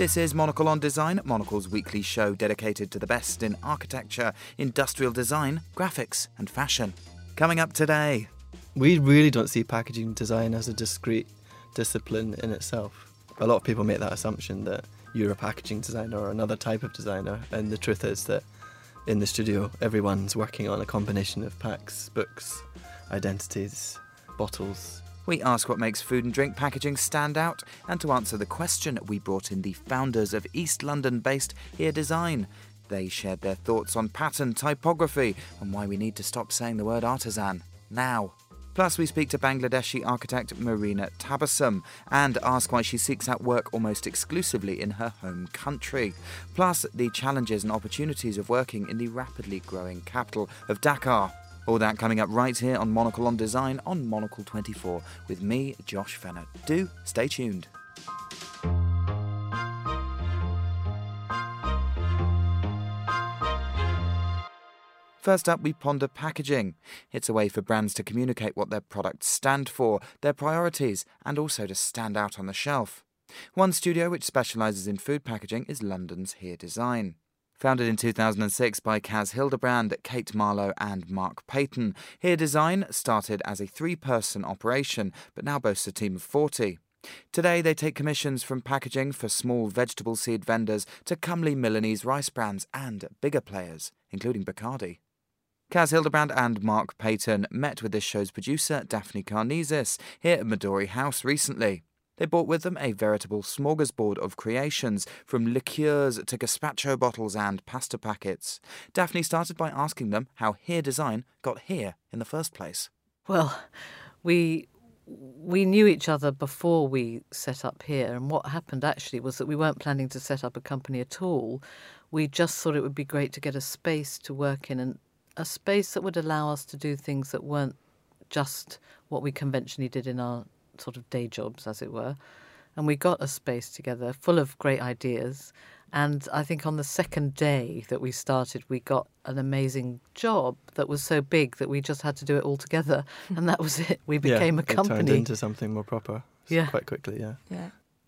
This is Monocle on Design, Monocle's weekly show dedicated to the best in architecture, industrial design, graphics and fashion. Coming up today. We really don't see packaging design as a discrete discipline in itself. A lot of people make that assumption that you're a packaging designer or another type of designer, and the truth is that in the studio everyone's working on a combination of packs, books, identities, bottles. We ask what makes food and drink packaging stand out, and to answer the question we brought in the founders of East London-based Here Design. They shared their thoughts on pattern, typography and why we need to stop saying the word artisan now. Plus, we speak to Bangladeshi architect Marina Tabassum and ask why she seeks out work almost exclusively in her home country. Plus, the challenges and opportunities of working in the rapidly growing capital of Dakar. All that coming up right here on Monocle on Design on Monocle 24 with me, Josh Fenner. Do stay tuned. First up, we ponder packaging. It's a way for brands to communicate what their products stand for, their priorities, and also to stand out on the shelf. One studio which specialises in food packaging is London's Here Design. Founded in 2006 by Kaz Hildebrand, Kate Marlowe and Mark Payton, Here Design started as a 3-person operation, but now boasts a team of 40. Today they take commissions from packaging for small vegetable seed vendors to comely Milanese rice brands and bigger players, including Bacardi. Kaz Hildebrand and Mark Payton met with this show's producer, Daphne Karnizis, here at Midori House recently. They brought with them a veritable smorgasbord of creations, from liqueurs to gazpacho bottles and pasta packets. Daphne started by asking them how Here Design got here in the first place. Well, we knew each other before we set up here, and what happened actually was that we weren't planning to set up a company at all. We just thought it would be great to get a space to work in, and a space that would allow us to do things that weren't just what we conventionally did in our sort of day jobs, as it were. And we got a space together full of great ideas. And I think on the second day that we started, we got an amazing job that was so big that we just had to do it all together. And that was it. We became a company. It turned into something more proper quite quickly, Yeah.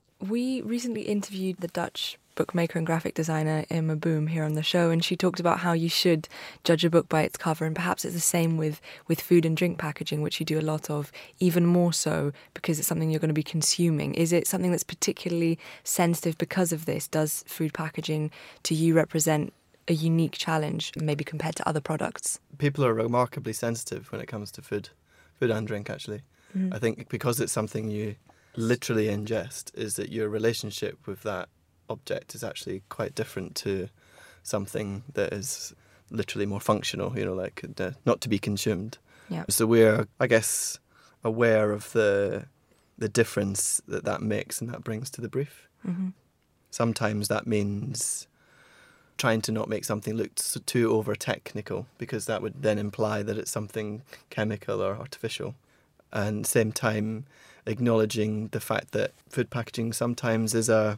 We recently interviewed the Dutch bookmaker and graphic designer Irma Boom here on the show, and she talked about how you should judge a book by its cover, and perhaps it's the same with food and drink packaging, which you do a lot of, even more so because it's something you're going to be consuming. Is it something that's particularly sensitive because of this? Does food packaging to you represent a unique challenge, maybe compared to other products? People are remarkably sensitive when it comes to food and drink, actually. I think because it's something you literally ingest, is that your relationship with that object is actually quite different to something that is literally more functional, like not to be consumed. Yeah. So we're, I guess, aware of the difference that makes and that brings to the brief. Mm-hmm. Sometimes that means trying to not make something look too over-technical, because that would then imply that it's something chemical or artificial. And at the same time, acknowledging the fact that food packaging sometimes is a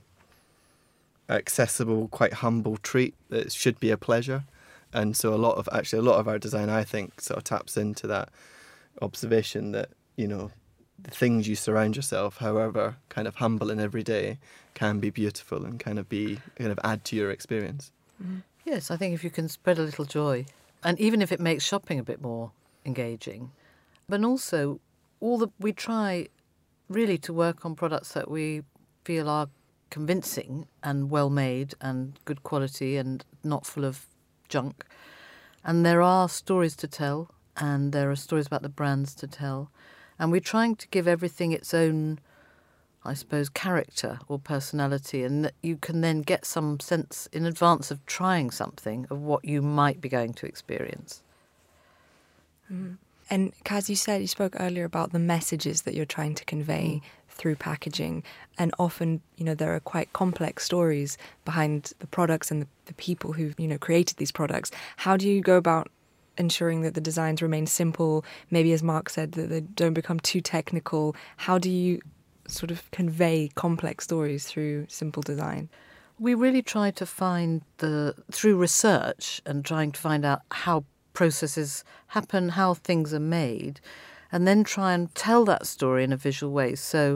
accessible, quite humble treat that should be a pleasure. And so a lot of our design, I think, sort of taps into that observation that, the things you surround yourself, however kind of humble and everyday, can be beautiful and kind of add to your experience. Mm-hmm. Yes, I think if you can spread a little joy, and even if it makes shopping a bit more engaging, but also we try really to work on products that we feel are convincing and well made and good quality and not full of junk. And there are stories to tell, and there are stories about the brands to tell. And we're trying to give everything its own, I suppose, character or personality, and that you can then get some sense in advance of trying something of what you might be going to experience. Mm-hmm. And Kaz, you spoke earlier about the messages that you're trying to convey through packaging. And often, there are quite complex stories behind the products and the people who've, created these products. How do you go about ensuring that the designs remain simple? Maybe, as Mark said, that they don't become too technical. How do you sort of convey complex stories through simple design? We really try to find through research and trying to find out how processes happen, how things are made, and then try and tell that story in a visual way. So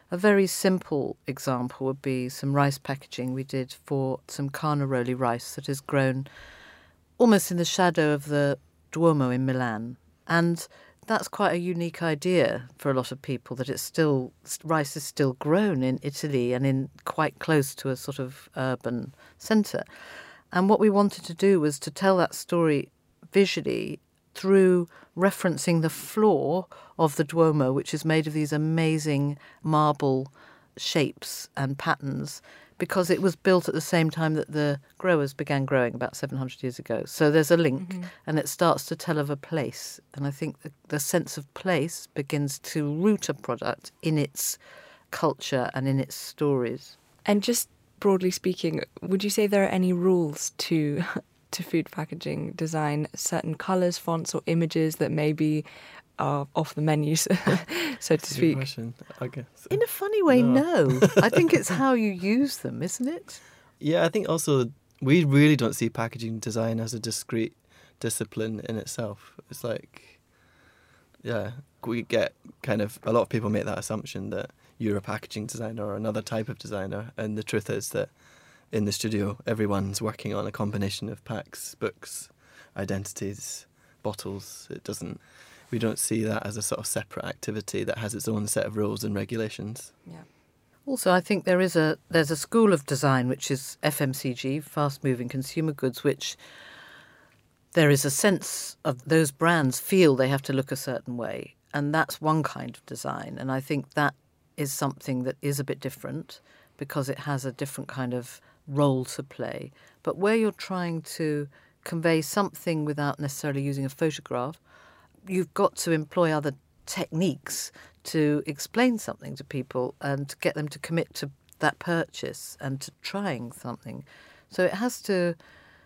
A very simple example would be some rice packaging we did for some Carnaroli rice that is grown almost in the shadow of the Duomo in Milan. And that's quite a unique idea for a lot of people, that rice is still grown in Italy and in quite close to a sort of urban centre. And what we wanted to do was to tell that story visually through referencing the floor of the Duomo, which is made of these amazing marble shapes and patterns, because it was built at the same time that the growers began growing about 700 years ago. So there's a link, and it starts to tell of a place. And I think the sense of place begins to root a product in its culture and in its stories. And just broadly speaking, would you say there are any rules to food packaging design, certain colours, fonts or images that maybe are off the menu, so to speak? Question, I guess. In a funny way, no. I think it's how you use them, isn't it? Yeah, I think also we really don't see packaging design as a discrete discipline in itself. It's like, yeah, we get kind of, a lot of people make that assumption that you're a packaging designer or another type of designer, and the truth is that in the studio everyone's working on a combination of packs, books, identities, bottles. We don't see that as a sort of separate activity that has its own set of rules and regulations. Yeah. Also, I think there's a school of design which is FMCG, fast-moving consumer goods, which there is a sense of those brands feel they have to look a certain way, and that's one kind of design. And I think that is something that is a bit different because it has a different kind of role to play. But where you're trying to convey something without necessarily using a photograph, you've got to employ other techniques to explain something to people and to get them to commit to that purchase and to trying something. So it has to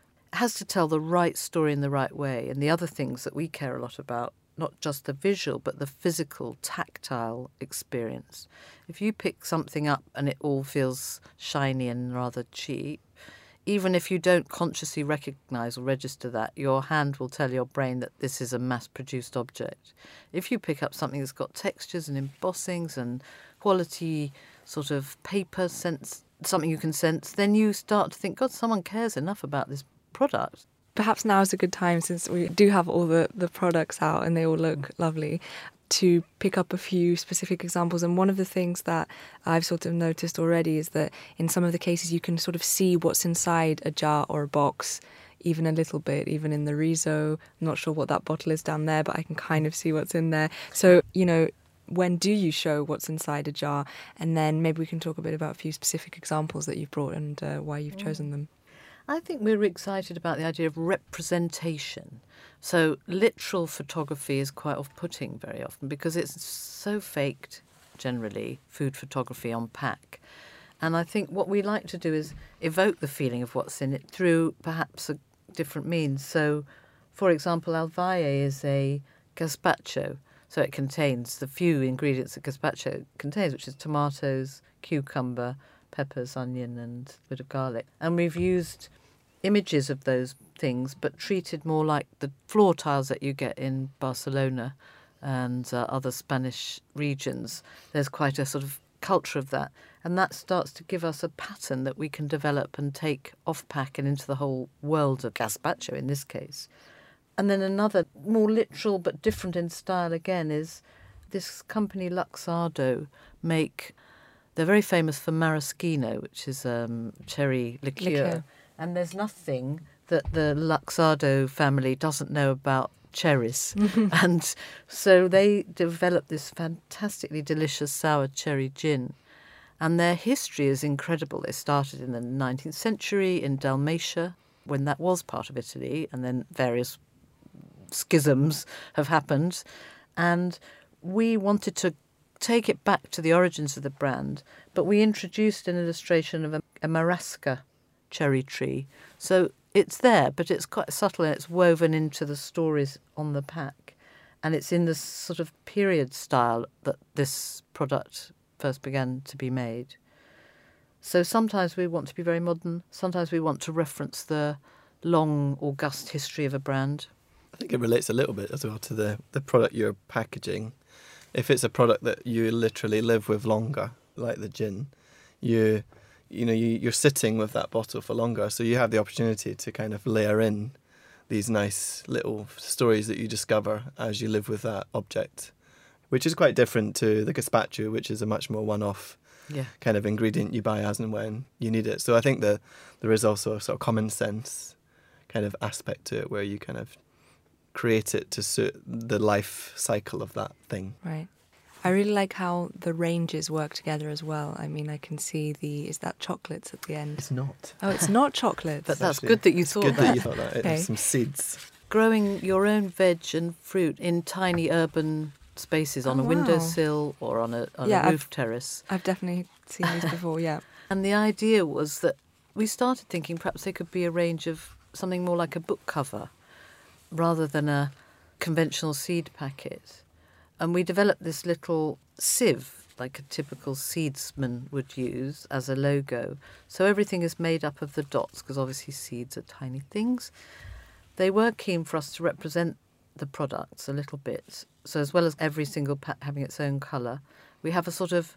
tell the right story in the right way. And the other things that we care a lot about, not just the visual, but the physical, tactile experience. If you pick something up and it all feels shiny and rather cheap, even if you don't consciously recognise or register that, your hand will tell your brain that this is a mass-produced object. If you pick up something that's got textures and embossings and quality sort of paper sense, something you can sense, then you start to think, God, someone cares enough about this product. Perhaps now is a good time, since we do have all the products out and they all look lovely, to pick up a few specific examples. And one of the things that I've sort of noticed already is that in some of the cases you can sort of see what's inside a jar or a box, even a little bit, even in the Riso. I'm not sure what that bottle is down there, but I can kind of see what's in there. So, when do you show what's inside a jar? And then maybe we can talk a bit about a few specific examples that you've brought and why you've chosen them. I think we're excited about the idea of representation. So literal photography is quite off-putting very often because it's so faked, generally, food photography on pack. And I think what we like to do is evoke the feeling of what's in it through perhaps a different means. So, for example, Alvaye is a gazpacho. So it contains the few ingredients that gazpacho contains, which is tomatoes, cucumber, peppers, onion and a bit of garlic. And we've used images of those things, but treated more like the floor tiles that you get in Barcelona and other Spanish regions. There's quite a sort of culture of that. And that starts to give us a pattern that we can develop and take off-pack and into the whole world of gazpacho in this case. And then another more literal but different in style again is this company Luxardo they're very famous for maraschino, which is cherry liqueur. And there's nothing that the Luxardo family doesn't know about cherries. And so they developed this fantastically delicious sour cherry gin. And their history is incredible. They started in the 19th century in Dalmatia, when that was part of Italy, and then various schisms have happened. And we wanted to take it back to the origins of the brand, but we introduced an illustration of a marasca cherry tree. So it's there, but it's quite subtle and it's woven into the stories on the pack. And it's in this sort of period style that this product first began to be made. So sometimes we want to be very modern, sometimes we want to reference the long, august history of a brand. I think it relates a little bit as well to the product you're packaging. If it's a product that you literally live with longer, like the gin, you're sitting with that bottle for longer, so you have the opportunity to kind of layer in these nice little stories that you discover as you live with that object, which is quite different to the gazpacho, which is a much more one-off kind of ingredient you buy as and when you need it. So I think that there is also a sort of common sense kind of aspect to it, where you kind of create it to suit the life cycle of that thing. Right. I really like how the ranges work together as well. I mean, I can see is that chocolates at the end? It's not. Oh, it's not chocolates. But that's good that you thought good that. that you thought that. Okay. It's some seeds. Growing your own veg and fruit in tiny urban spaces on a windowsill or on a roof terrace. I've definitely seen these before, yeah. And the idea was that we started thinking perhaps they could be a range of something more like a book cover rather than a conventional seed packet. And we developed this little sieve, like a typical seedsman would use, as a logo. So everything is made up of the dots, because obviously seeds are tiny things. They were keen for us to represent the products a little bit. So as well as every single pack having its own colour, we have a sort of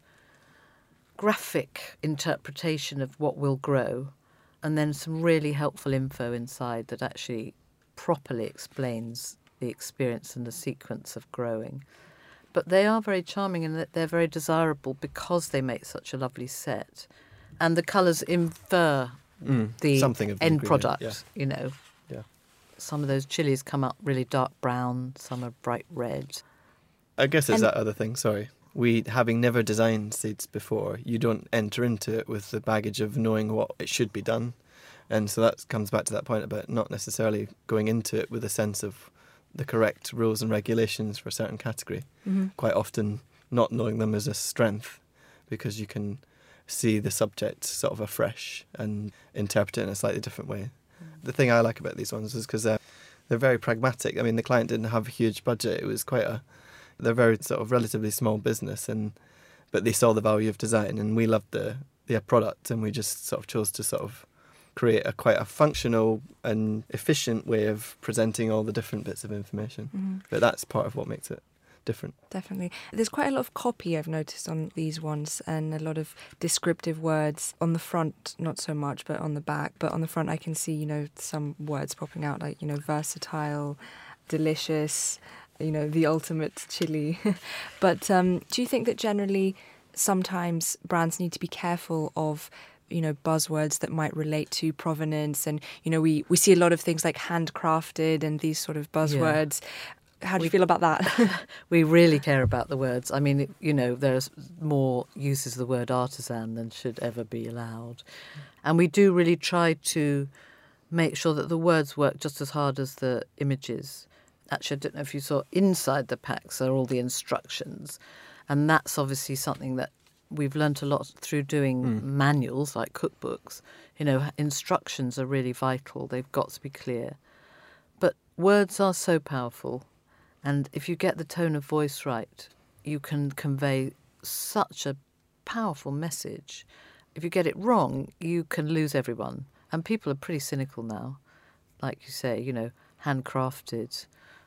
graphic interpretation of what will grow, and then some really helpful info inside that actually properly explains the experience and the sequence of growing. But they are very charming and they're very desirable because they make such a lovely set. And the colours infer the something of the end ingredient, product, yeah. Yeah. Some of those chilies come up really dark brown, some are bright red. I guess it's that other thing, sorry. We, having never designed seeds before, you don't enter into it with the baggage of knowing what it should be done. And so that comes back to that point about not necessarily going into it with a sense of the correct rules and regulations for a certain category. Mm-hmm. Quite often not knowing them is a strength, because you can see the subject sort of afresh and interpret it in a slightly different way. The thing I like about these ones is because they're very pragmatic. I mean, the client didn't have a huge budget. It was they're very sort of relatively small business, but they saw the value of design, and we loved the product, and we just sort of chose to sort of create quite a functional and efficient way of presenting all the different bits of information. Mm-hmm. But that's part of what makes it different. Definitely. There's quite a lot of copy I've noticed on these ones, and a lot of descriptive words. On the front, not so much, but on the back. But on the front I can see, some words popping out, like, versatile, delicious, the ultimate chili. But do you think that generally sometimes brands need to be careful of buzzwords that might relate to provenance, and we see a lot of things like handcrafted and these sort of buzzwords. How do you feel about that? We really care about the words. I mean, there's more uses of the word artisan than should ever be allowed. And we do really try to make sure that the words work just as hard as the images. Actually, I don't know if you saw inside the packs are all the instructions. And that's obviously something that we've learnt a lot through doing manuals like cookbooks. Instructions are really vital. They've got to be clear. But words are so powerful. And if you get the tone of voice right, you can convey such a powerful message. If you get it wrong, you can lose everyone. And people are pretty cynical now. Like you say, handcrafted,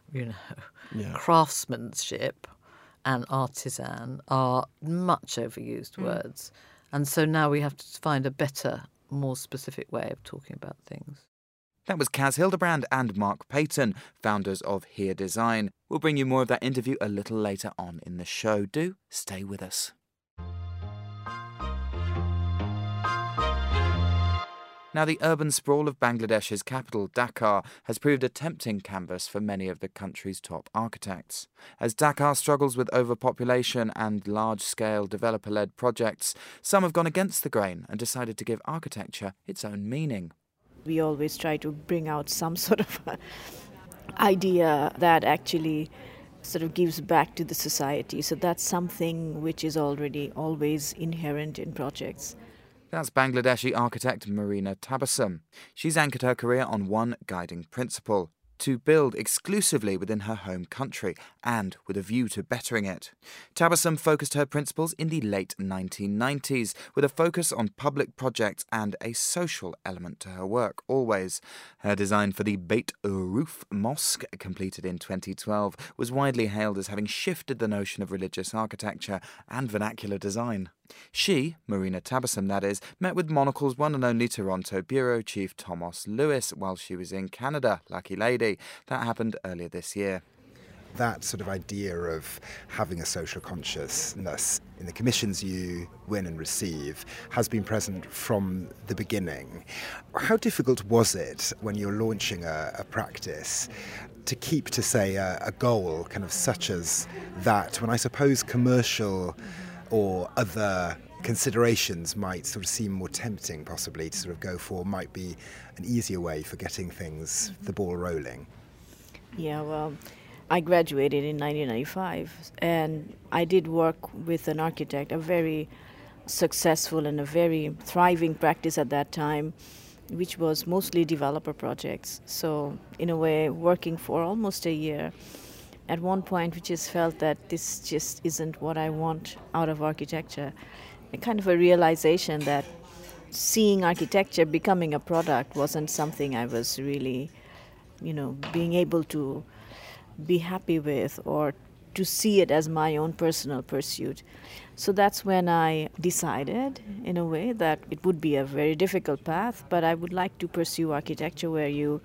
craftsmanship and artisan are much overused words. And so now we have to find a better, more specific way of talking about things. That was Kaz Hildebrand and Mark Payton, founders of Here Design. We'll bring you more of that interview a little later on in the show. Do stay with us. Now, the urban sprawl of Bangladesh's capital, Dhaka, has proved a tempting canvas for many of the country's top architects. As Dhaka struggles with overpopulation and large-scale developer-led projects, some have gone against the grain and decided to give architecture its own meaning. We always try to bring out some sort of idea that actually sort of gives back to the society. So that's something which is already always inherent in projects. That's Bangladeshi architect Marina Tabassum. She's anchored her career on one guiding principle: to build exclusively within her home country and with a view to bettering it. Tabassum focused her principles in the late 1990s with a focus on public projects and a social element to her work always. Her design for the Beit Roof Mosque, completed in 2012, was widely hailed as having shifted the notion of religious architecture and vernacular design. She, Marina Tabassum that is, met with Monocle's one and only Toronto bureau chief Thomas Lewis while she was in Canada, lucky lady. That happened earlier this year. That sort of idea of having a social consciousness in the commissions you win and receive has been present from the beginning. How difficult was it when you're launching a practice to keep to, say, a goal kind of such as that, when I suppose commercial or other considerations might sort of seem more tempting possibly to sort of go for, might be an easier way for getting things, the ball rolling? Yeah, well, I graduated in 1995 and I did work with an architect, a very successful and a very thriving practice at that time, which was mostly developer projects. So in a way, working for almost a year, at one point we just felt that this just isn't what I want out of architecture. A kind of a realization that seeing architecture becoming a product wasn't something I was really, being able to be happy with or to see it as my own personal pursuit. So that's when I decided, in a way, that it would be a very difficult path, but I would like to pursue architecture where you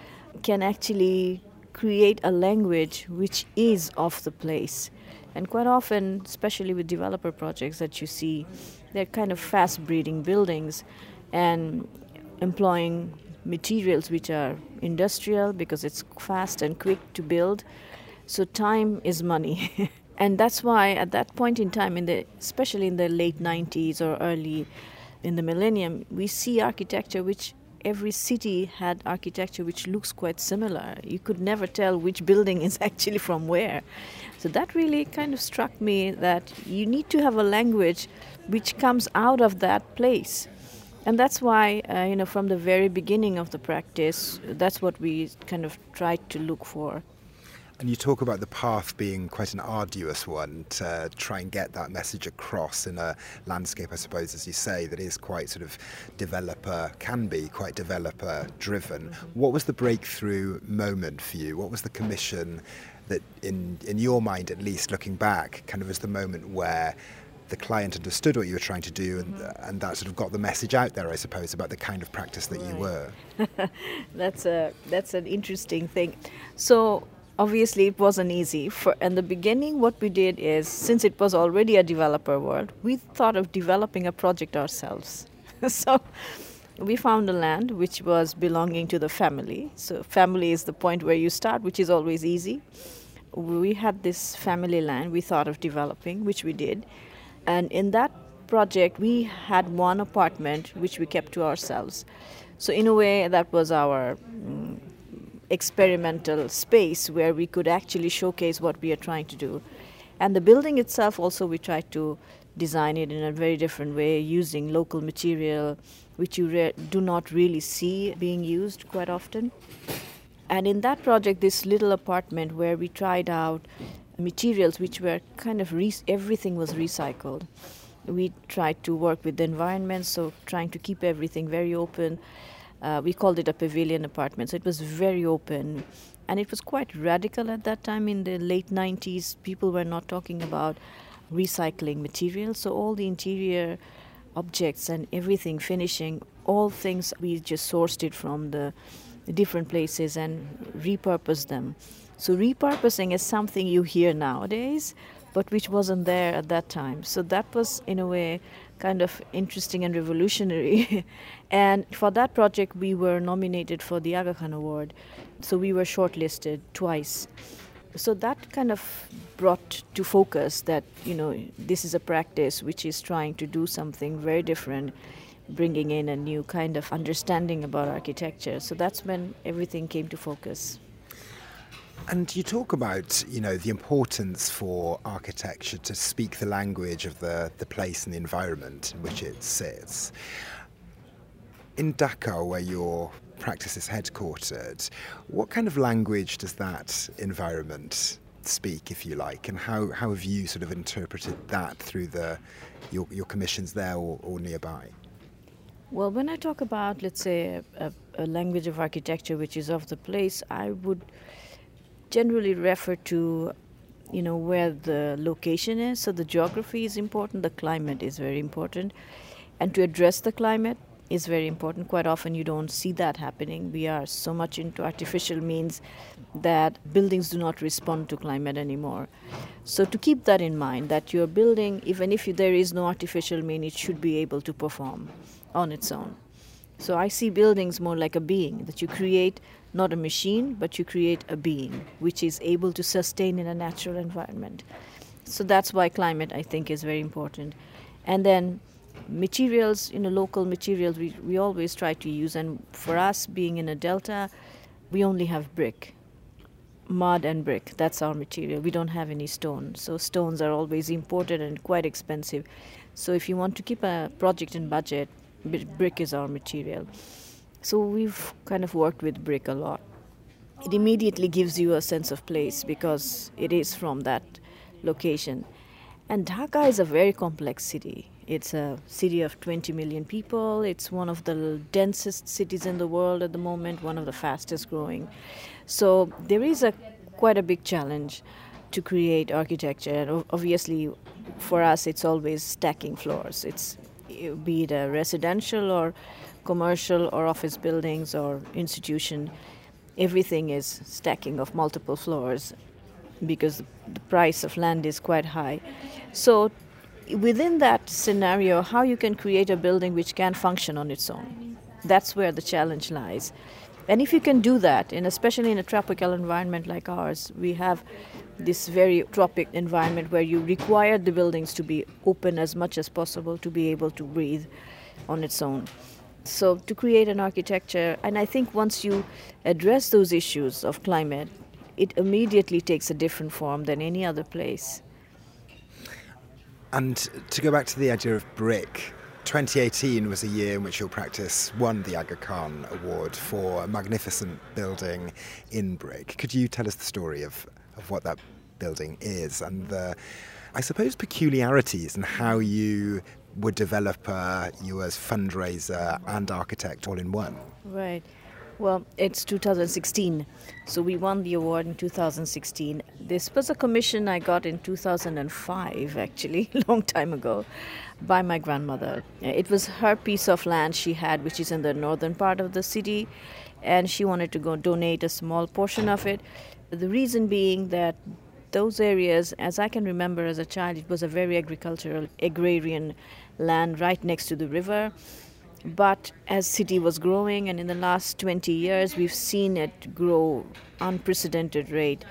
can actually create a language which is of the place. And quite often, especially with developer projects that you see, they're kind of fast-breeding buildings and employing materials which are industrial because it's fast and quick to build. So time is money. And that's why at that point in time, especially in the late 90s or early in the millennium, we see architecture which every city had architecture which looks quite similar. You could never tell which building is actually from where. So that really kind of struck me that you need to have a language which comes out of that place. And that's why, from the very beginning of the practice, that's what we kind of tried to look for. And you talk about the path being quite an arduous one to try and get that message across in a landscape, I suppose, as you say, that is quite sort of can be quite developer driven. What was the breakthrough moment for you? What was the commission that, in your mind at least, looking back, kind of was the moment where the client understood what you were trying to do and that sort of got the message out there, I suppose, about the kind of practice that you were? That's an interesting thing. So obviously it wasn't easy. In the beginning, what we did is, since it was already a developer world, we thought of developing a project ourselves. So we found a land which was belonging to the family. So family is the point where you start, which is always easy. We had this family land we thought of developing, which we did. And in that project, we had one apartment which we kept to ourselves. So in a way, that was our experimental space where we could actually showcase what we are trying to do. And the building itself also, we tried to design it in a very different way, using local material, which you do not really see being used quite often. And in that project, this little apartment where we tried out materials which were kind of everything was recycled. We tried to work with the environment, so trying to keep everything very open. We called it a pavilion apartment, so it was very open. And it was quite radical at that time. In the late 90s, people were not talking about recycling materials, so all the interior objects and everything, finishing, all things, we just sourced it from the different places and repurposed them. So repurposing is something you hear nowadays, but which wasn't there at that time. So that was, in a way, kind of interesting and revolutionary. And for that project, we were nominated for the Aga Khan Award. So we were shortlisted twice. So that kind of brought to focus that, this is a practice which is trying to do something very different, bringing in a new kind of understanding about architecture. So that's when everything came to focus. And you talk about, the importance for architecture to speak the language of the place and the environment in which it sits. In Dhaka, where your practice is headquartered, what kind of language does that environment speak, if you like, and how have you sort of interpreted that through your commissions there or nearby? Well, when I talk about, let's say, a language of architecture which is of the place, I would generally refer to where the location is. So the geography is important, the climate is very important. And to address the climate is very important. Quite often you don't see that happening. We are so much into artificial means that buildings do not respond to climate anymore. So to keep that in mind, that your building, even if there is no artificial mean, it should be able to perform on its own. So I see buildings more like a being, that you create not a machine, but you create a being which is able to sustain in a natural environment. So that's why climate, I think, is very important. And then materials, local materials we always try to use. And for us, being in a delta, we only have brick, mud and brick. That's our material. We don't have any stone. So stones are always imported and quite expensive. So if you want to keep a project in budget, brick is our material. So we've kind of worked with brick a lot. It immediately gives you a sense of place because it is from that location. And Dhaka is a very complex city. It's a city of 20 million people. It's one of the densest cities in the world at the moment, one of the fastest growing. So there is quite a big challenge to create architecture. And obviously, for us, it's always stacking floors. Be it a residential or commercial or office buildings or institution, everything is stacking of multiple floors because the price of land is quite high. So within that scenario, how you can create a building which can function on its own, that's where the challenge lies. And if you can do that, and especially in a tropical environment like ours, we have this very tropic environment where you require the buildings to be open as much as possible to be able to breathe on its own. So to create an architecture, and I think once you address those issues of climate, it immediately takes a different form than any other place. And to go back to the idea of brick, 2018 was a year in which your practice won the Aga Khan Award for a magnificent building in brick. Could you tell us the story of what that building is and the, I suppose, peculiarities and how you were developer, you were fundraiser and architect all in one? Right. Well, it's 2016, so we won the award in 2016. This was a commission I got in 2005, actually, a long time ago, by my grandmother. It was her piece of land she had, which is in the northern part of the city, and she wanted to go donate a small portion of it. The reason being that those areas, as I can remember as a child, it was a very agricultural, agrarian land right next to the river. But as city was growing, and in the last 20 years, we've seen it grow unprecedented rate.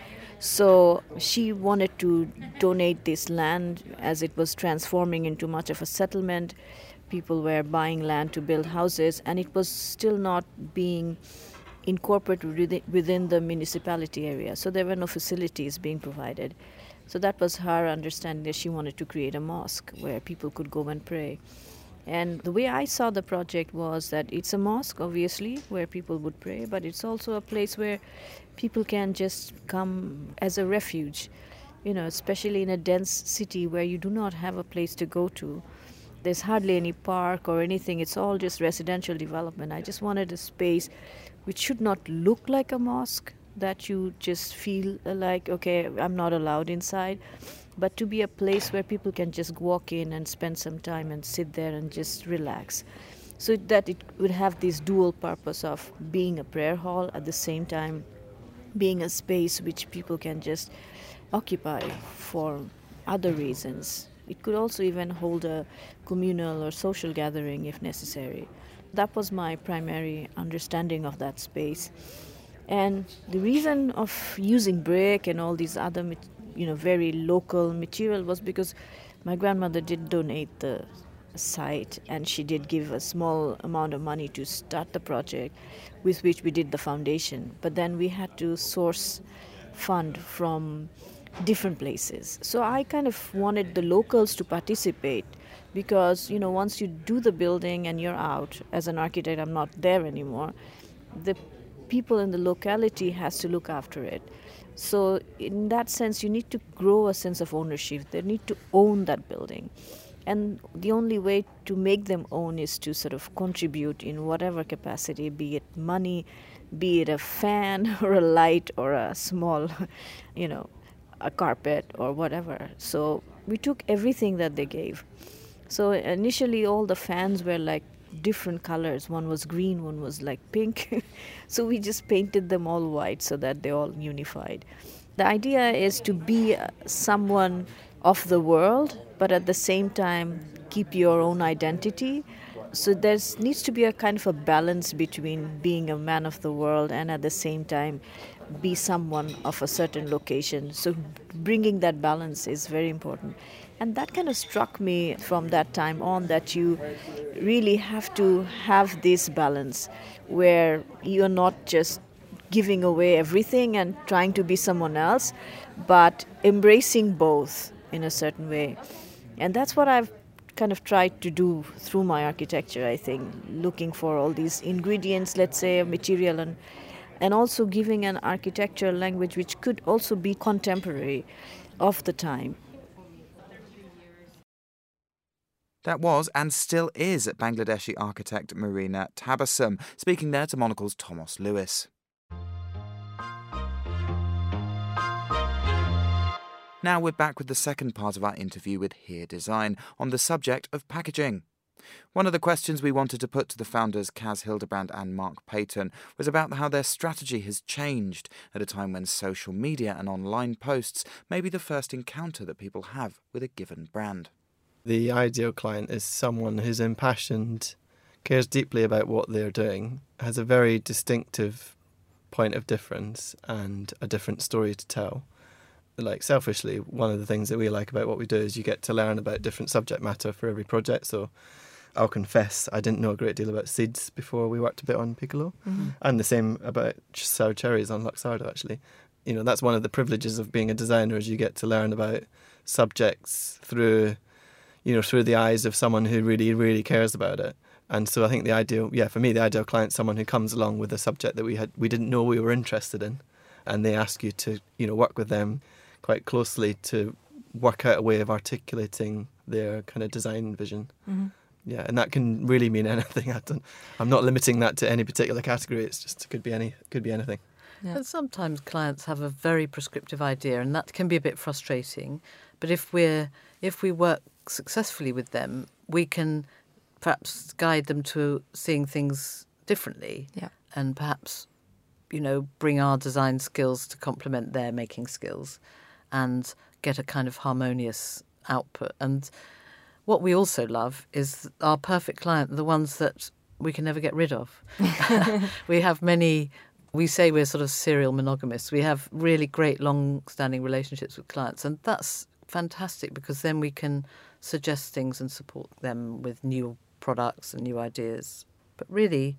So she wanted to donate this land as it was transforming into much of a settlement. People were buying land to build houses, and it was still not being incorporated within the municipality area. So there were no facilities being provided. So that was her understanding that she wanted to create a mosque where people could go and pray. And the way I saw the project was that it's a mosque, obviously, where people would pray, but it's also a place where people can just come as a refuge, especially in a dense city where you do not have a place to go to. There's hardly any park or anything. It's all just residential development. I just wanted a space which should not look like a mosque, that you just feel like, okay, I'm not allowed inside, but to be a place where people can just walk in and spend some time and sit there and just relax. So that it would have this dual purpose of being a prayer hall, at the same time being a space which people can just occupy for other reasons. It could also even hold a communal or social gathering if necessary. That was my primary understanding of that space. And the reason of using brick and all these other very local material was because my grandmother did donate the site, and she did give a small amount of money to start the project, with which we did the foundation. But then we had to source fund from different places. So I kind of wanted the locals to participate because, once you do the building and you're out, as an architect, I'm not there anymore, the people in the locality has to look after it. So in that sense, you need to grow a sense of ownership. They need to own that building. And the only way to make them own is to sort of contribute in whatever capacity, be it money, be it a fan or a light or a small, a carpet or whatever. So we took everything that they gave. So initially all the fans were like different colors. One was green, one was like pink. So we just painted them all white so that they all unified. The idea is to be someone of the world, but at the same time keep your own identity. So there needs to be a kind of a balance between being a man of the world and at the same time be someone of a certain location. So bringing that balance is very important. And that kind of struck me from that time on, that you really have to have this balance where you're not just giving away everything and trying to be someone else, but embracing both in a certain way. And that's what I've kind of tried to do through my architecture, I think, looking for all these ingredients, let's say, material, and also giving an architectural language which could also be contemporary of the time. That was and still is Bangladeshi architect Marina Tabassum, speaking there to Monocle's Thomas Lewis. Now we're back with the second part of our interview with Here Design on the subject of packaging. One of the questions we wanted to put to the founders Kaz Hildebrand and Mark Payton was about how their strategy has changed at a time when social media and online posts may be the first encounter that people have with a given brand. The ideal client is someone who's impassioned, cares deeply about what they're doing, has a very distinctive point of difference and a different story to tell. Like, selfishly, one of the things that we like about what we do is you get to learn about different subject matter for every project. So I'll confess, I didn't know a great deal about seeds before we worked a bit on Piccolo. Mm-hmm. And the same about sour cherries on Luxardo, actually. You know, that's one of the privileges of being a designer, is you get to learn about subjects through the eyes of someone who really, really cares about it. And so I think the ideal client is someone who comes along with a subject that we didn't know we were interested in, and they ask you to, work with them quite closely to work out a way of articulating their kind of design vision. Mm-hmm. Yeah, and that can really mean anything. I'm not limiting that to any particular category. It's just it could be anything. Yeah. And sometimes clients have a very prescriptive idea, and that can be a bit frustrating. But if we work successfully with them, we can perhaps guide them to seeing things differently. Yeah. And perhaps, bring our design skills to complement their making skills and get a kind of harmonious output. And what we also love is our perfect client, the ones that we can never get rid of. We have many. We say we're sort of serial monogamists. We have really great long-standing relationships with clients, and that's fantastic because then we can suggest things and support them with new products and new ideas. But really,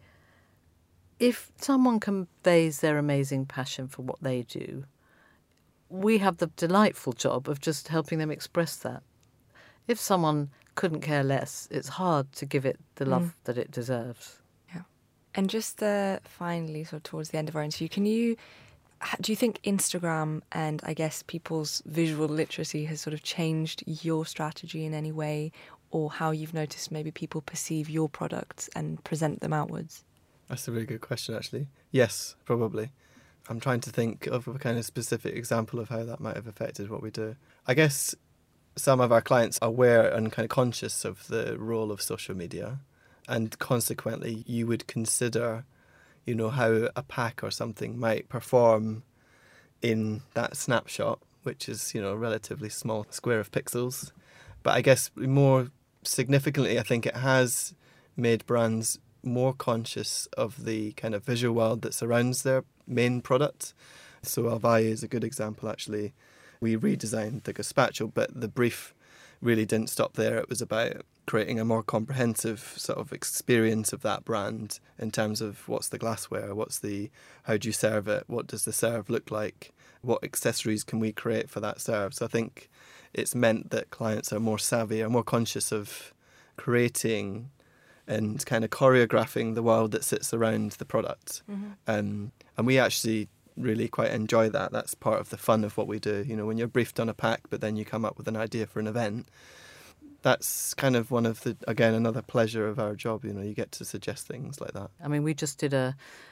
if someone conveys their amazing passion for what they do, we have the delightful job of just helping them express that. If someone couldn't care less, it's hard to give it the love that it deserves. Yeah. And just finally, sort of towards the end of our interview, do you think Instagram and I guess people's visual literacy has sort of changed your strategy in any way, or how you've noticed maybe people perceive your products and present them outwards? That's a really good question, actually. Yes, probably. I'm trying to think of a kind of specific example of how that might have affected what we do. I guess some of our clients are aware and kind of conscious of the role of social media, and consequently you would consider, how a pack or something might perform in that snapshot, which is, a relatively small square of pixels. But I guess more significantly, I think it has made brands more conscious of the kind of visual world that surrounds their main product. So Alvaye is a good example, actually. We redesigned the gazpacho, but the brief really didn't stop there. It was about creating a more comprehensive sort of experience of that brand in terms of what's the glassware, how do you serve it, what does the serve look like, what accessories can we create for that serve. So I think it's meant that clients are more savvy, are more conscious of creating and kind of choreographing the world that sits around the product. Mm-hmm. And we actually really quite enjoy that. That's part of the fun of what we do. When you're briefed on a pack, but then you come up with an idea for an event, that's kind of one of another pleasure of our job. You get to suggest things like that. I mean, we just did a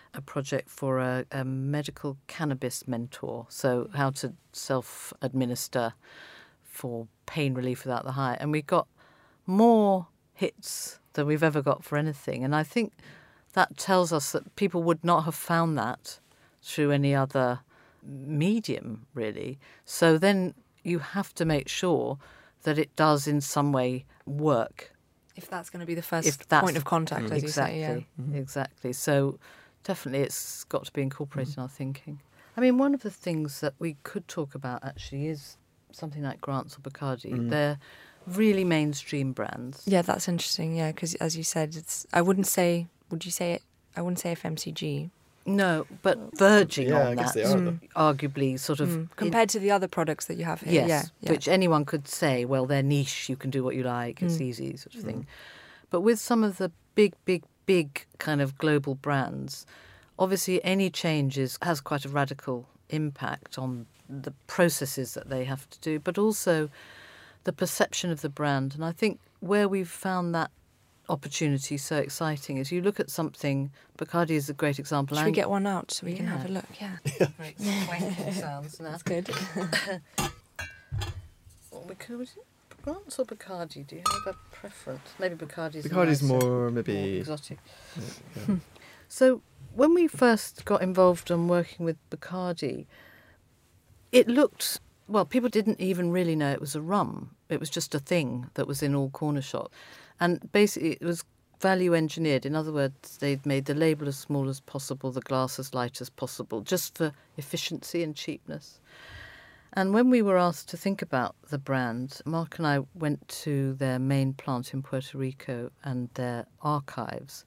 a project for a medical cannabis mentor, so how to self-administer for pain relief without the high. And we got more hits than we've ever got for anything. And I think that tells us that people would not have found that through any other medium, really. So then you have to make sure that it does in some way work. If that's going to be the first point of contact, as exactly, you say. Yeah. Exactly. So definitely it's got to be incorporated in our thinking. I mean, one of the things that we could talk about actually is something like Grants or Bacardi. They're really mainstream brands. Yeah, that's interesting. Yeah, because as you said, I wouldn't say FMCG. No, but verging Yeah, on I guess that, they are, though. arguably sort of... Compared to the other products that you have here. Yes, Yeah. which anyone could say, well, they're niche, you can do what you like, it's easy, sort of thing. But with some of the big kind of global brands, obviously any changes has quite a radical impact on the processes that they have to do, but also the perception of the brand. And I think where we've found that opportunity so exciting is you look at something, Bacardi is a great example. Should we get one out so we can have a look? Yeah. Great swanking sounds now. That's good. Grants or Bacardi? Do you have a preference? Maybe Bacardi's Bacardi's nicer, more maybe exotic. Yeah. So when we first got involved in working with Bacardi, it looked, well, people didn't even really know it was a rum. It was just a thing that was in all corner shop. And basically it was value engineered. In other words, they'd made the label as small as possible, the glass as light as possible, just for efficiency and cheapness. And when we were asked to think about the brand, Mark and I went to their main plant in Puerto Rico and their archives.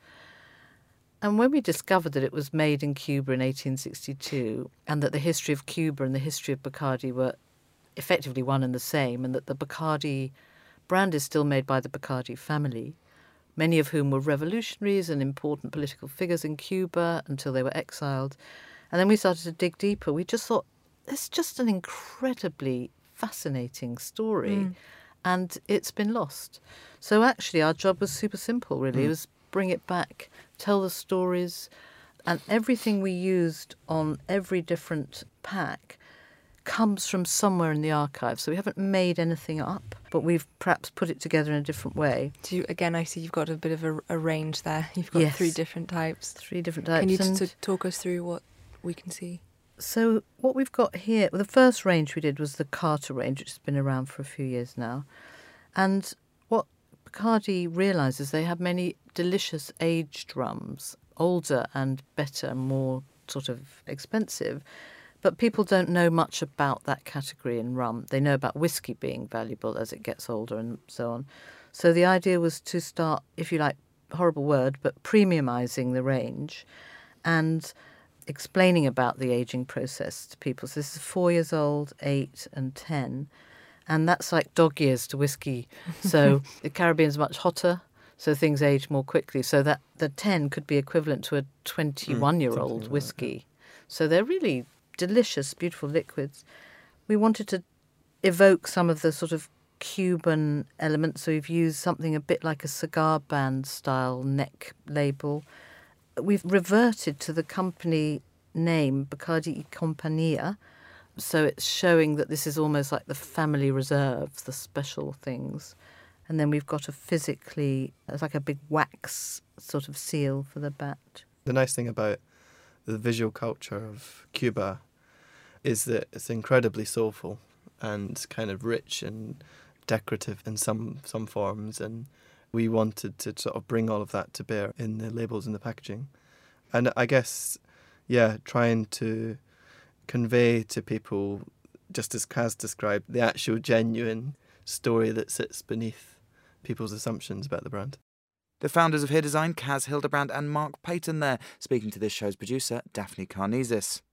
And when we discovered that it was made in Cuba in 1862 and that the history of Cuba and the history of Bacardi were effectively one and the same, and that the Bacardi brand is still made by the Bacardi family, many of whom were revolutionaries and important political figures in Cuba until they were exiled. And then we started to dig deeper. We just thought, it's just an incredibly fascinating story, and it's been lost. So actually our job was super simple, really. It was bring it back, tell the stories, and everything we used on every different pack comes from somewhere in the archive. So we haven't made anything up, but we've perhaps put it together in a different way. So again, I see you've got a bit of a range there. You've got Yes. 3 different types. 3 different types. Can you and talk us through what we can see? So what we've got here, well, the first range we did was the Carter range, which has been around for a few years now. And what Bacardi realises, they have many delicious aged rums, older and better, more sort of expensive. But people don't know much about that category in rum. They know about whiskey being valuable as it gets older and so on. So the idea was to start, if you like, horrible word, but premiumising the range and explaining about the ageing process to people. So this is 4 years old, 8 and 10. And that's like dog years to whiskey. So the Caribbean's much hotter, so things age more quickly. So that the 10 could be equivalent to a 21-year-old whiskey. So they're really delicious, beautiful liquids. We wanted to evoke some of the sort of Cuban elements, so we've used something a bit like a cigar band style neck label. We've reverted to the company name, Bacardi y Compañía, so it's showing that this is almost like the family reserves, the special things. And then we've got it's like a big wax sort of seal for the bat. The nice thing about the visual culture of Cuba is that it's incredibly soulful and kind of rich and decorative in some forms, and we wanted to sort of bring all of that to bear in the labels and the packaging. And I guess, trying to convey to people, just as Kaz described, the actual genuine story that sits beneath people's assumptions about the brand. The founders of Here Design, Kaz Hildebrand and Mark Payton there, speaking to this show's producer, Daphne Karnezis.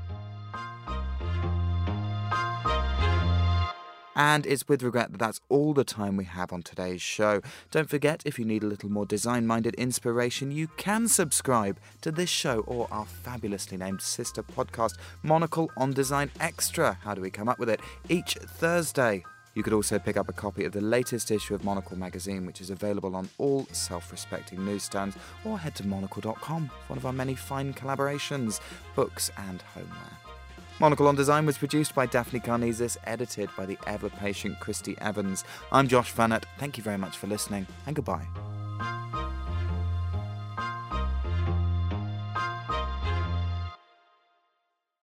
And it's with regret that that's all the time we have on today's show. Don't forget, if you need a little more design-minded inspiration, you can subscribe to this show or our fabulously named sister podcast, Monocle on Design Extra. How do we come up with it? Each Thursday. You could also pick up a copy of the latest issue of Monocle magazine, which is available on all self-respecting newsstands, or head to monocle.com for one of our many fine collaborations, books and homeware. Monocle on Design was produced by Daphne Carnesis, edited by the ever-patient Christy Evans. I'm Josh Fannett. Thank you very much for listening, and goodbye.